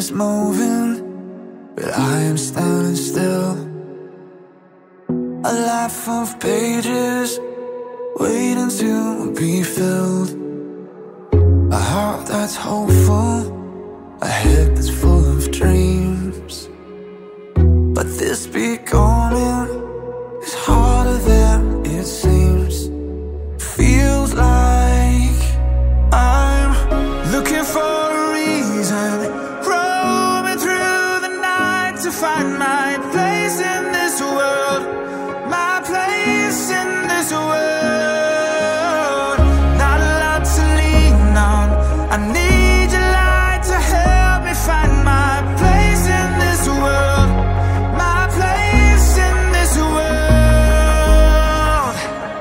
is moving, but I am standing still. A life of pages waiting to be filled. A heart that's hopeful, a head that's full of dreams. But this becoming is harder than it seems. Feels like I'm looking for a reason, roaming through the night to find my place in this world, my place in this world. Not a lot to lean on, I need your light to help me find my place in this world, my place in this world.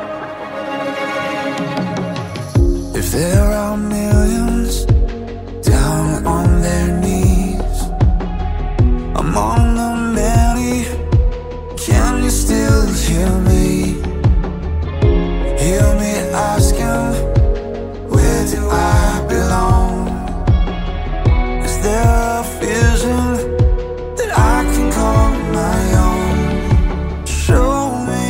If there are millions down on their knees among the many, can you still hear me? Hear me asking, where do I belong? Is there a vision that I can call my own? Show me.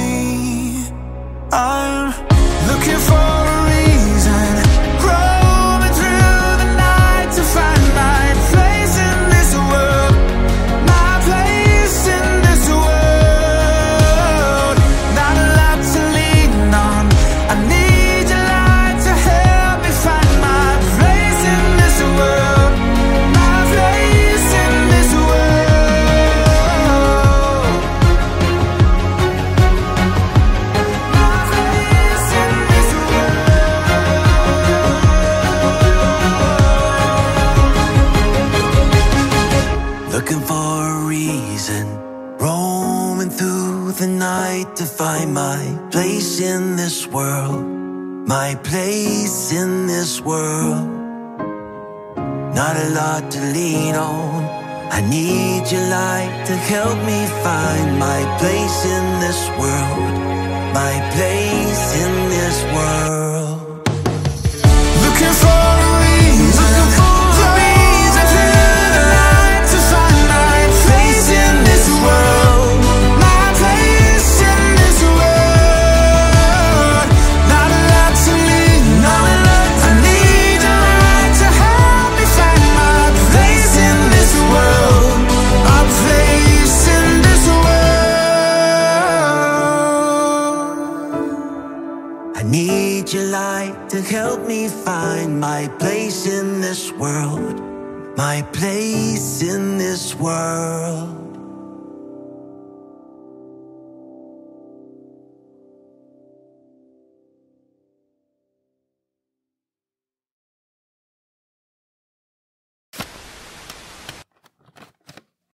I'm looking for a reason, roaming through the night to find my place in this world, my place in this world. Not a lot to lean on, I need your light to help me find my place in this world, my place in this world, my place in this world. Looking for a reason, roaming through the night to find my place in this world, my place in this world. Not a lot to lean on, I need your light to help me find my place in this world, my place in this world. Looking for a reason, roaming through the night to find my place in this world, my place in this world. Not a lot to lean on, I need your light to help me find my place in this world, my place in this world. I need your light to help me find my place in this world, my place in this world.